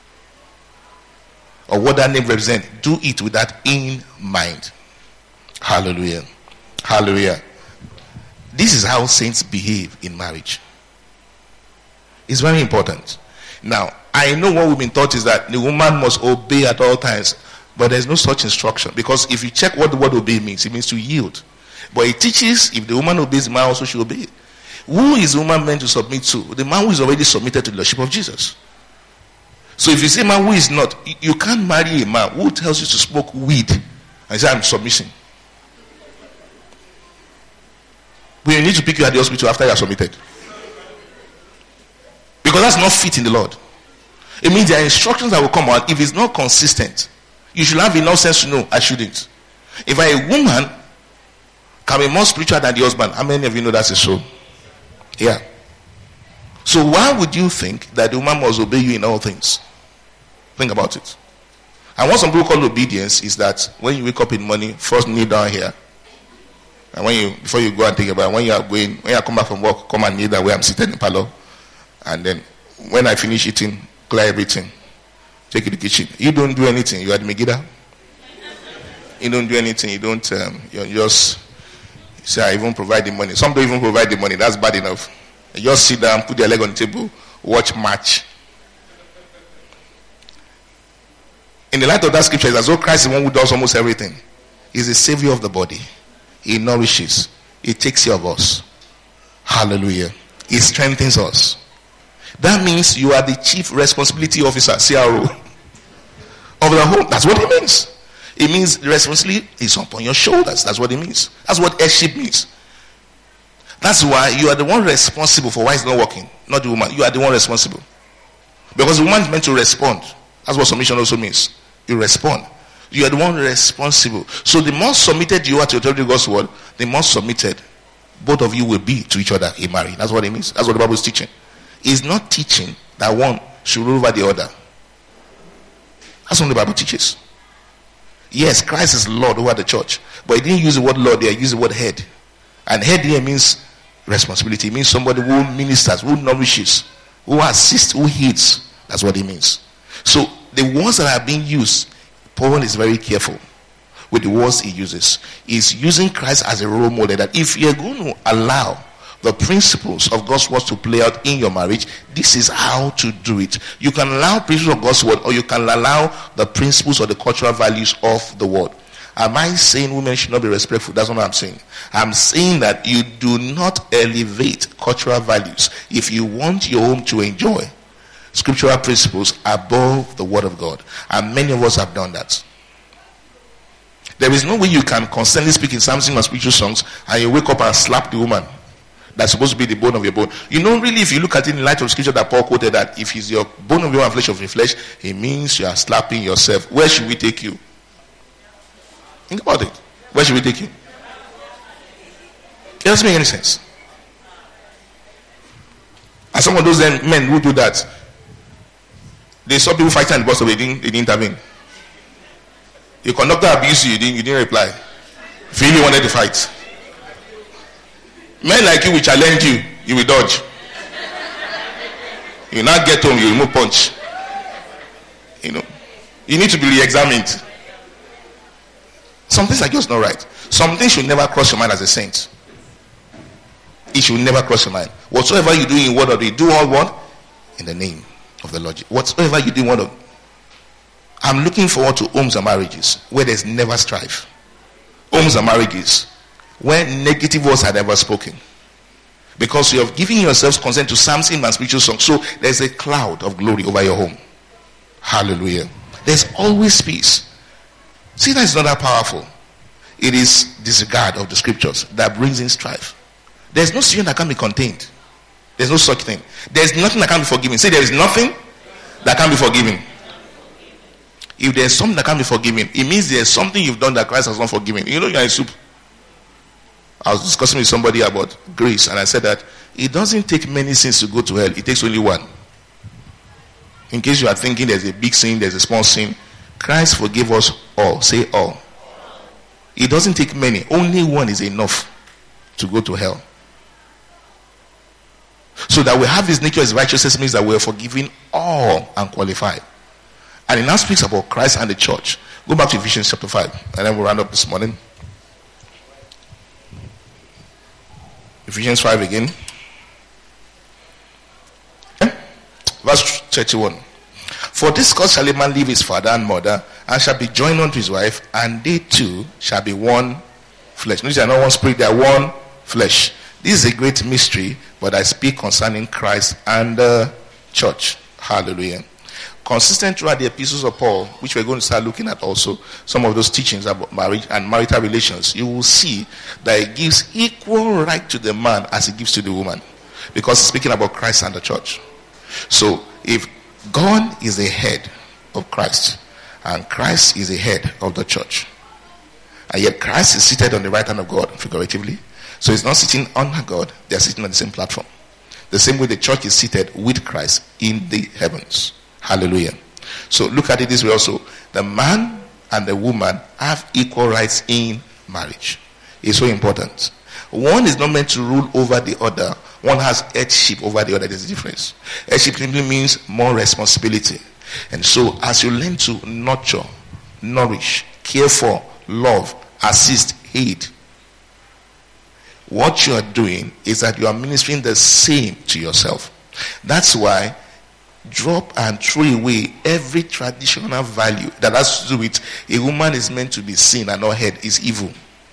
of what that name represents. Do it with that in mind. Hallelujah. Hallelujah. This is how saints behave in marriage. It's very important. Now, I know what we've been taught is that the woman must obey at all times, but there's no such instruction, because if you check what the word obey means, it means to yield. But it teaches if the woman obeys, the man also should obey. Who is the woman meant to submit to? The man who is already submitted to the Lordship of Jesus. So if you say man who is not, you can't marry a man who tells you to smoke weed and say I'm submitting. But you need to pick you at the hospital after you are submitted. Because that's not fit in the Lord. It means there are instructions that will come out. If it's not consistent, you should have enough sense to know I shouldn't. If a woman can be more spiritual than the husband, how many of you know that's a so? Yeah. So why would you think that the woman must obey you in all things? Think about it. And what some people call obedience is that when you wake up in the morning, first kneel down here. And before you go and take a bath, when you come back from work, come and kneel down where I'm seated in the parlor. And then when I finish eating, clear everything. Take it to the kitchen. You don't do anything. You are the Megiddo. You don't do anything. You don't, you're just, say I even provide the money. Some don't even provide the money. That's bad enough. They just sit down, put their leg on the table, watch match. In the light of that scripture, it's as though Christ is the one who does almost everything. He's the savior of the body. He nourishes. He takes care of us. Hallelujah. He strengthens us. That means you are the chief responsibility officer, CRO, of the home. That's what it means. It means the responsibility is upon your shoulders. That's what it means. That's what headship means. That's why you are the one responsible for why it's not working, not the woman. You are the one responsible. Because the woman is meant to respond. That's what submission also means. You respond. You are the one responsible. So the more submitted you are to the authority of God's word, the more submitted both of you will be to each other in marriage. That's what it means. That's what the Bible is teaching. It's not teaching that one should rule over the other. That's what the Bible teaches. Yes, Christ is Lord over the church, but he didn't use the word Lord there. He used the word head. And head here means responsibility. It means somebody who ministers, who nourishes, who assists, who heeds. That's what it means. So the words that are being used, Paul is very careful with the words he uses. He's using Christ as a role model, that if you're going to allow the principles of God's word to play out in your marriage, this is how to do it. You can allow principles of God's word, or you can allow the principles or the cultural values of the world. Am I saying women should not be respectful? That's not what I'm saying. I'm saying that you do not elevate cultural values if you want your home to enjoy scriptural principles above the word of God. And many of us have done that. There is no way you can constantly speak in psalms or spiritual songs and you wake up and slap the woman that's supposed to be the bone of your bone. You know, really, if you look at it in light of scripture that Paul quoted, that if he's your bone of your and flesh of your flesh, it means you are slapping yourself. Where should we take you? Think about it. Where should we take you? It doesn't make any sense. And some of those men who do that, they saw people fighting at the bus stop, they didn't intervene. The conductor abused you, you didn't reply. If you really wanted to fight. Men like you will challenge you, you will dodge. You now get home, you remove punch. You know, you need to be re-examined. Some things are just not right. Some things should never cross your mind as a saint. It should never cross your mind. Whatsoever you do in word or deed, do all what? In the name of the Lord. Whatsoever you do in word or... I'm looking forward to homes and marriages where there's never strife. Homes and marriages where negative words are never spoken. Because you have given yourselves consent to psalms, hymns, and spiritual songs. So there's a cloud of glory over your home. Hallelujah. There's always peace. See, that is not that powerful. It is disregard of the scriptures that brings in strife. There's no sin that can be contained. There's no such thing. There's nothing that can be forgiven. Say, there is nothing that can be forgiven. If there's something that can be forgiven, it means there's something you've done that Christ has not forgiven. You know, you're in soup. I was discussing with somebody about grace, and I said that it doesn't take many sins to go to hell. It takes only one. In case you are thinking there's a big sin, there's a small sin, Christ forgave us all. Say all. It doesn't take many. Only one is enough to go to hell. So that we have this nature as righteousness means that we are forgiven all and qualified. And it now speaks about Christ and the church. Go back to Ephesians chapter 5, and then we'll round up this morning. Ephesians 5 again. Verse 31. For this cause shall a man leave his father and mother, and shall be joined unto his wife, and they two shall be one flesh. Notice they are not one spirit, they are one flesh. This is a great mystery, but I speak concerning Christ and the church. Hallelujah. Consistent throughout the epistles of Paul, which we're going to start looking at also, some of those teachings about marriage and marital relations, you will see that it gives equal right to the man as it gives to the woman. Because it's speaking about Christ and the church. So, if God is the head of Christ, and Christ is the head of the church, and yet Christ is seated on the right hand of God, figuratively, so he's not sitting under God, they're sitting on the same platform. The same way the church is seated with Christ in the heavens. Hallelujah. So look at it this way also. The man and the woman have equal rights in marriage. It's so important. One is not meant to rule over the other. One has headship over the other. There's a difference. Headship simply means more responsibility. And so as you learn to nurture, nourish, care for, love, assist, aid, what you are doing is that you are ministering the same to yourself. That's why drop and throw away every traditional value that has to do with a woman is meant to be seen and not heard is evil.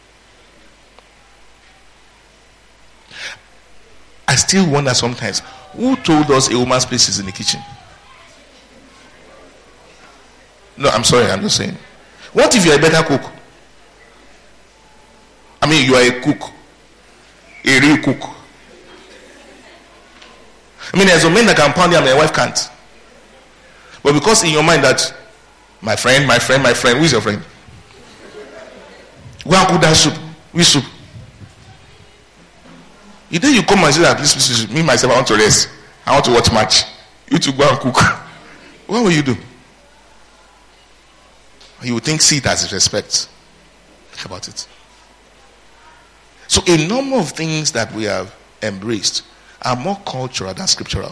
I still wonder sometimes, who told us a woman's place is in the kitchen? No, I'm sorry, I'm just saying. What if you're a better cook? I mean, you are a cook, a real cook. I mean, there's a man that can pound you and my wife can't. But because in your mind that my friend, who is your friend? Go and cook that soup. Which soup? You think you come and say that this me myself I want to rest. I want to watch match. You to go and cook. What will you do? You would think see it as respect. Think about it. So a number of things that we have embraced are more cultural than scriptural.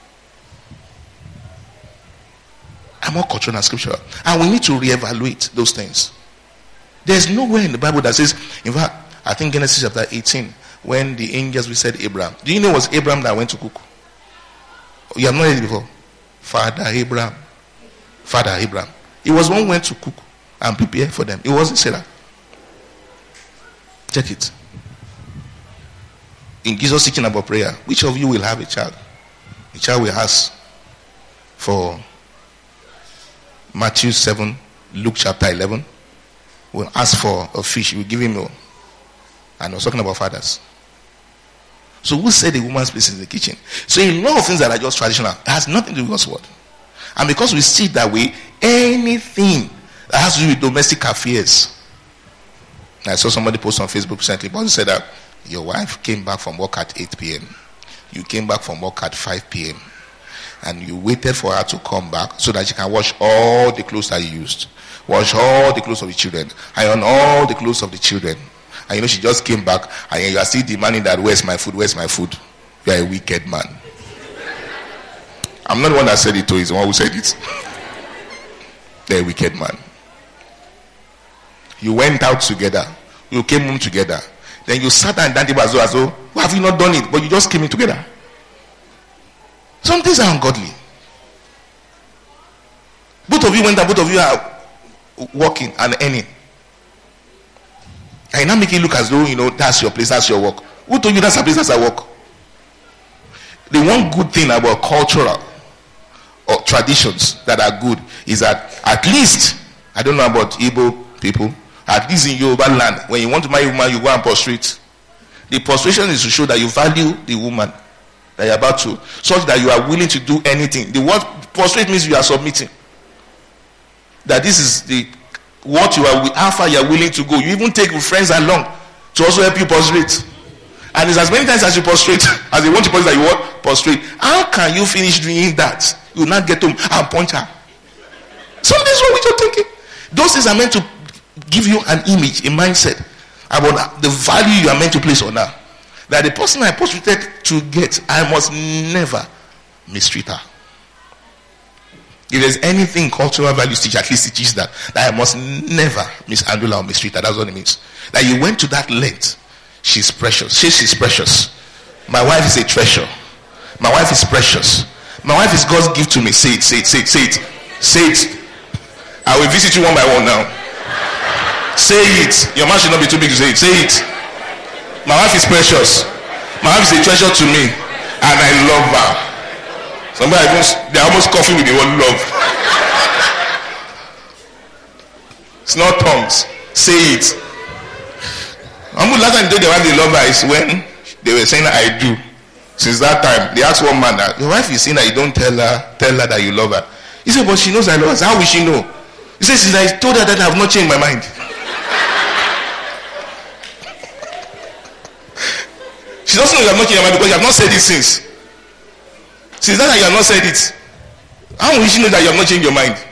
And we need to reevaluate those things. There's nowhere in the Bible that says, in fact, I think Genesis chapter 18, when the angels visited Abraham. Do you know it was Abraham that went to cook? You have not heard it before. Father Abraham. He was one who went to cook and prepare for them. It wasn't Sarah. Check it. In Jesus teaching about prayer, which of you will have a child? The child will ask for Matthew 7, Luke chapter 11. Will ask for a fish, will give him more. And I was talking about fathers. So who said the woman's place is in the kitchen? So a lot of things that are just traditional, it has nothing to do with God's word. And because we see it that way, anything that has to do with domestic affairs. I saw somebody post on Facebook recently, but said that your wife came back from work at 8 p.m. You came back from work at 5 p.m. And you waited for her to come back so that she can wash all the clothes that you used. Wash all the clothes of the children. Iron all the clothes of the children. And you know she just came back and you are still demanding that where's my food? You are a wicked man. I'm not the one that said it to, he's the one who said it. You're a wicked man. You went out together. You came home together. Then you sat and danced as though, why have you not done it? But you just came in together. Some things are ungodly. Both of you went out, both of you are working and earning. And now make it look as though, that's your place, that's your work. Who told you that's a place, that's a work? The one good thing about cultural or traditions that are good is that at least, I don't know about Igbo people, at least in Yoruba land, when you want to marry a woman, you go and prostrate. The prostration is to show that you value the woman that you're about to, such that you are willing to do anything. The word prostrate means you are submitting. That this is what you are, how far you are willing to go. You even take your friends along to also help you prostrate. And it's as many times as you prostrate, as they want to prostrate, that you want prostrate. How can you finish doing that? You will not get home and punch her. Something's wrong with your thinking. Those things are meant to give you an image, a mindset about the value you are meant to place on her. That the person I prostrated to get, I must never mistreat her. If there's anything cultural values teach, at least it teaches that I must never mishandle her or mistreat her. That's what it means. That you went to that length. She's precious. She's precious. My wife is a treasure. My wife is precious. My wife is God's gift to me. Say it. Say it. I will visit you one by one now. Say it. Your mouth should not be too big to say it. Say it. My wife is precious. My wife is a treasure to me. And I love her. Somebody, they're almost coughing with the word love. It's not tongues. Say it. Last time they love her is when they were saying I do. Since that time, they asked one man that your wife is saying that you don't tell her that you love her. He said, but she knows I love her. How will she know? He says, since I told her that I have not changed my mind. She doesn't know you have not changed your mind because you have not said it since. Since that you have not said it, how will she know that you have not changed your mind?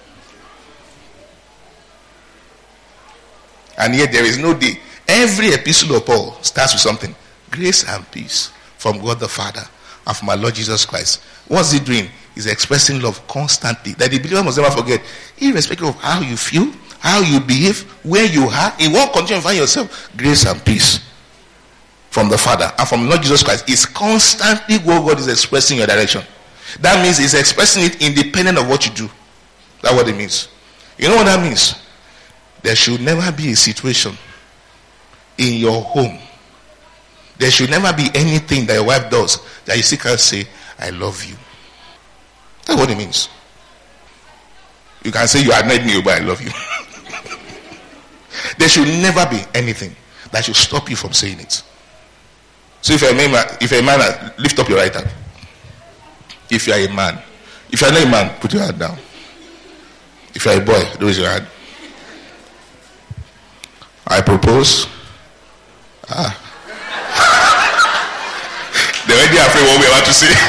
And yet there is no day. Every epistle of Paul starts with something. Grace and peace from God the Father and from our Lord Jesus Christ. What's he doing? He's expressing love constantly. That the believer must never forget. Irrespective of how you feel, how you behave, where you are, in what condition you find yourself. Grace and peace. from the Father and from Lord Jesus Christ is constantly what God is expressing your direction. That means he's expressing it independent of what you do. That's what it means. You know what that means? There should never be a situation in your home. There should never be anything that your wife does that you still can't say, I love you. That's what it means. You can say you annoyed me, but I love you. There should never be anything that should stop you from saying it. So if you're a man, lift up your right hand. If you are a man. If you are not a man, put your hand down. If you are a boy, raise your hand. I propose. They're already afraid what we're about to say.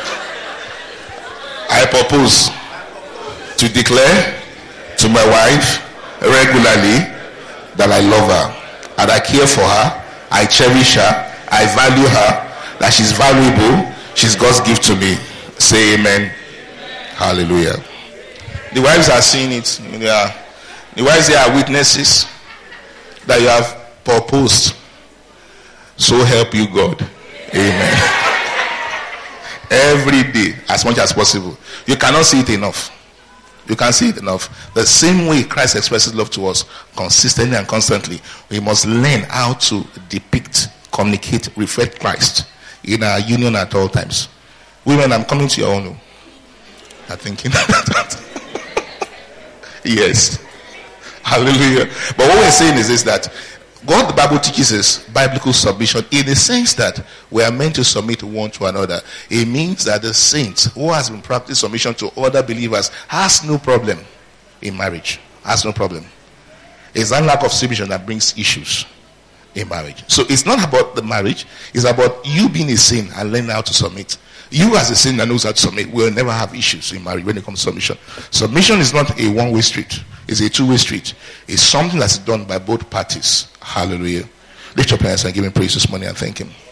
I propose to declare to my wife regularly that I love her and I care for her, I cherish her, I value her, that she's valuable, she's God's gift to me. Say amen. Hallelujah. The wives are seeing it. The wives, they are witnesses that you have proposed. So help you God. Amen. Every day, as much as possible. You cannot see it enough. You can't see it enough. The same way Christ expresses love to us consistently and constantly, we must learn how to depict, communicate, reflect Christ in our union at all times. Women, I'm coming to your own. I'm thinking that. Yes. Hallelujah. But what we're saying is this, that what the Bible teaches is biblical submission in the sense that we are meant to submit one to another. It means that the saint who has been practicing submission to other believers has no problem in marriage. Has no problem. It's that lack of submission that brings issues in marriage. So it's not about the marriage. It's about you being a saint and learning how to submit. You as a saint that knows how to submit will never have issues in marriage when it comes to submission. Submission is not a one-way street. It's a two-way street. It's something that's done by both parties. Hallelujah. Lift your hands and give him praise this morning and thank him.